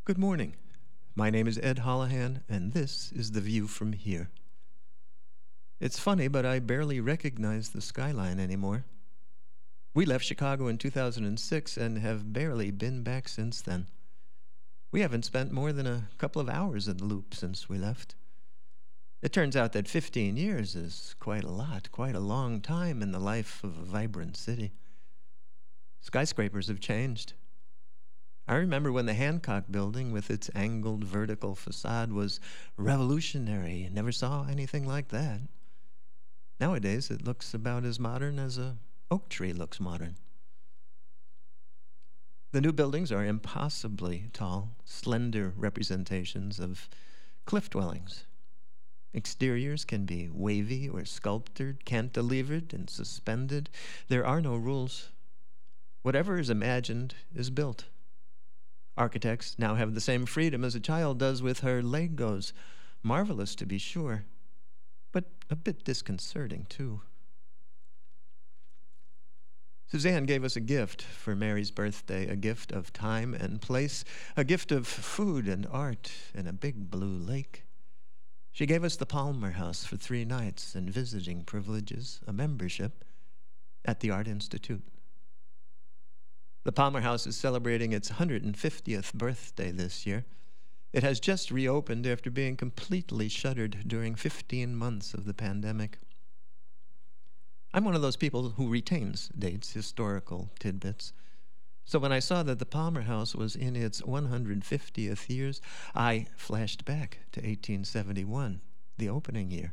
Good morning. My name is Ed Holohan, and this is The View from Here. It's funny, but I barely recognize the skyline anymore. We left Chicago in 2006 and have barely been back since then. We haven't spent more than a couple of hours in the Loop since we left. It turns out that 15 years is quite a lot, quite a long time in the life of a vibrant city. Skyscrapers have changed. I remember when the Hancock Building, with its angled vertical facade, was revolutionary. Never saw anything like that. Nowadays, it looks about as modern as a oak tree looks modern. The new buildings are impossibly tall, slender representations of cliff dwellings. Exteriors can be wavy or sculptured, cantilevered and suspended. There are no rules. Whatever is imagined is built. Architects now have the same freedom as a child does with her Legos. Marvelous, to be sure, but a bit disconcerting, too. Suzanne gave us a gift for Mary's birthday, a gift of time and place, a gift of food and art and a big blue lake. She gave us the Palmer House for 3 nights and visiting privileges, a membership at the Art Institute. The Palmer House is celebrating its 150th birthday this year. It has just reopened after being completely shuttered during 15 months of the pandemic. I'm one of those people who retains dates, historical tidbits. So when I saw that the Palmer House was in its 150th years, I flashed back to 1871, the opening year.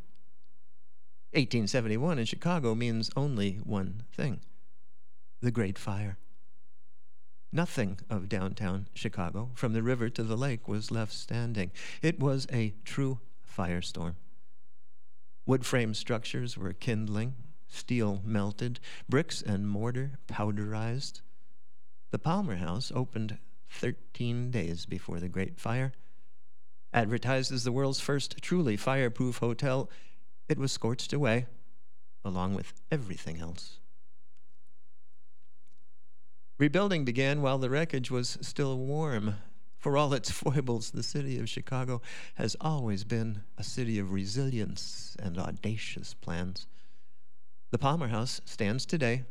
1871 in Chicago means only one thing: the Great Fire. Nothing of downtown Chicago, from the river to the lake, was left standing. It was a true firestorm. Wood frame structures were kindling, steel melted, bricks and mortar powderized. The Palmer House opened 13 days before the Great Fire. Advertised as the world's first truly fireproof hotel, it was scorched away, along with everything else. Rebuilding began while the wreckage was still warm. For all its foibles, the city of Chicago has always been a city of resilience and audacious plans. The Palmer House stands today,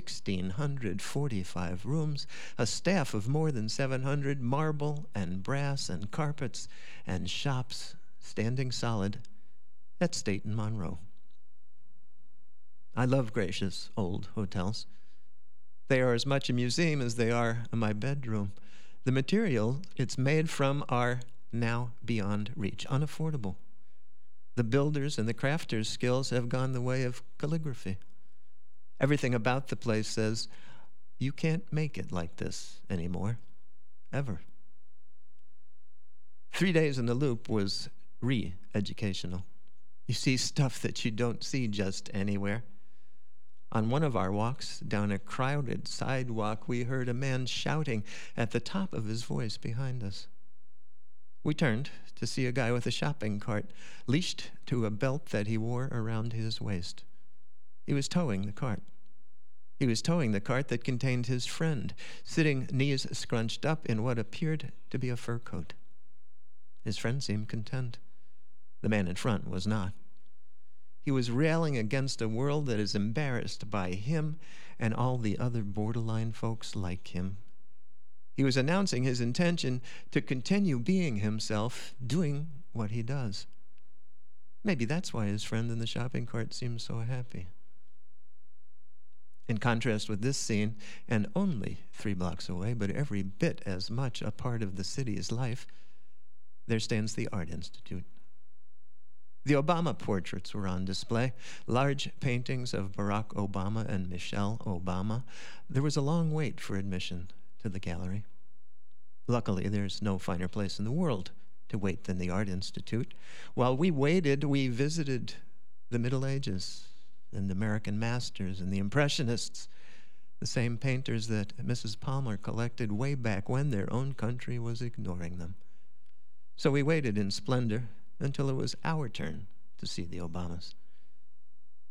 1,645 rooms, a staff of more than 700, marble and brass and carpets and shops standing solid at State and Monroe. I love gracious old hotels. They are as much a museum as they are my bedroom. The material it's made from are now beyond reach, unaffordable. The builders and the crafters' skills have gone the way of calligraphy. Everything about the place says, you can't make it like this anymore, ever. 3 days in the Loop was re-educational. You see stuff that you don't see just anywhere. On one of our walks down a crowded sidewalk, we heard a man shouting at the top of his voice behind us. We turned to see a guy with a shopping cart leashed to a belt that he wore around his waist. He was towing the cart. He was towing the cart that contained his friend, sitting knees scrunched up in what appeared to be a fur coat. His friend seemed content. The man in front was not. He was railing against a world that is embarrassed by him and all the other borderline folks like him. He was announcing his intention to continue being himself, doing what he does. Maybe that's why his friend in the shopping cart seemed so happy. In contrast with this scene, and only 3 blocks away, but every bit as much a part of the city's life, there stands the Art Institute. The Obama portraits were on display, large paintings of Barack Obama and Michelle Obama. There was a long wait for admission to the gallery. Luckily, there's no finer place in the world to wait than the Art Institute. While we waited, we visited the Middle Ages and American masters and the Impressionists, the same painters that Mrs. Palmer collected way back when their own country was ignoring them. So we waited in splendor until it was our turn to see the Obamas.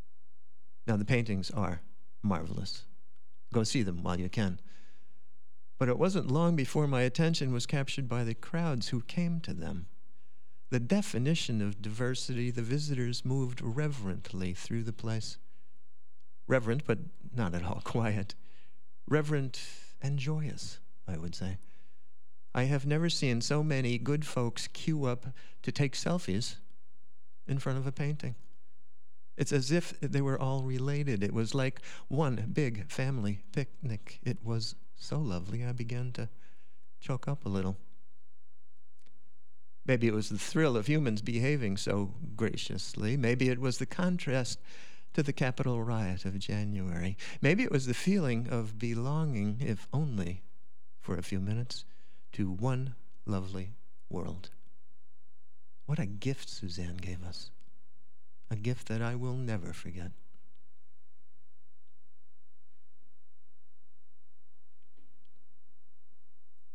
Now, the paintings are marvelous. Go see them while you can. But it wasn't long before my attention was captured by the crowds who came to them. The definition of diversity, the visitors moved reverently through the place. Reverent, but not at all quiet. Reverent and joyous, I would say. I have never seen so many good folks queue up to take selfies in front of a painting. It's as if they were all related. It was like one big family picnic. It was so lovely, I began to choke up a little. Maybe it was the thrill of humans behaving so graciously. Maybe it was the contrast to the Capitol riot of January. Maybe it was the feeling of belonging, if only for a few minutes, to one lovely world. What a gift Suzanne gave us. A gift that I will never forget.